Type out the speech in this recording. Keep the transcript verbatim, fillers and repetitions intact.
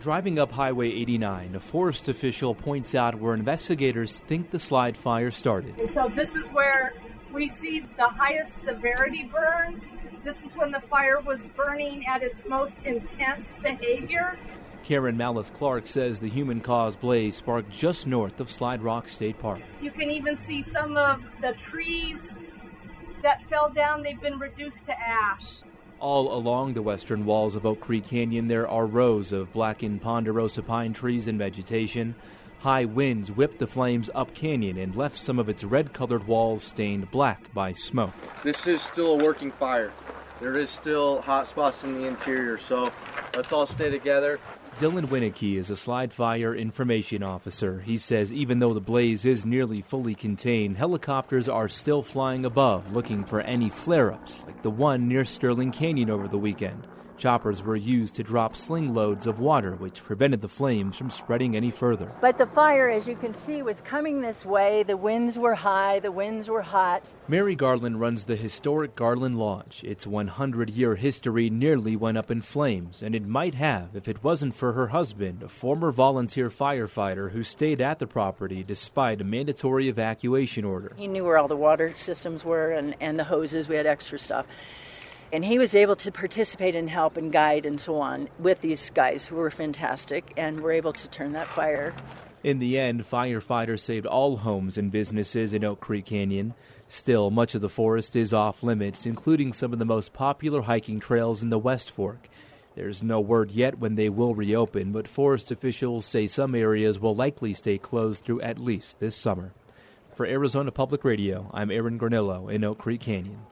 Driving up Highway eighty-nine, a forest official points out where investigators think the slide fire started. So this is where we see the highest severity burn. This is when the fire was burning at its most intense behavior. Karen Malice-Clark says the human-caused blaze sparked just north of Slide Rock State Park. You can even see some of the trees that fell down. They've been reduced to ash. All along the western walls of Oak Creek Canyon, there are rows of blackened ponderosa pine trees and vegetation. High winds whipped the flames up canyon and left some of its red-colored walls stained black by smoke. This is still a working fire. There is still hot spots in the interior, so let's all stay together. Dylan Winnicky is a Slide Fire Information Officer. He says even though the blaze is nearly fully contained, helicopters are still flying above looking for any flare-ups like the one near Sterling Canyon over the weekend. Choppers were used to drop sling loads of water, which prevented the flames from spreading any further. But the fire, as you can see, was coming this way. The winds were high, the winds were hot. Mary Garland runs the historic Garland Lodge. Its one hundred year history nearly went up in flames, and it might have if it wasn't for her husband, a former volunteer firefighter who stayed at the property despite a mandatory evacuation order. He knew where all the water systems were and, and the hoses. We had extra stuff. And he was able to participate and help and guide and so on with these guys who were fantastic and were able to turn that fire. In the end, firefighters saved all homes and businesses in Oak Creek Canyon. Still, much of the forest is off limits, including some of the most popular hiking trails in the West Fork. There's no word yet when they will reopen, but forest officials say some areas will likely stay closed through at least this summer. For Arizona Public Radio, I'm Aaron Granillo in Oak Creek Canyon.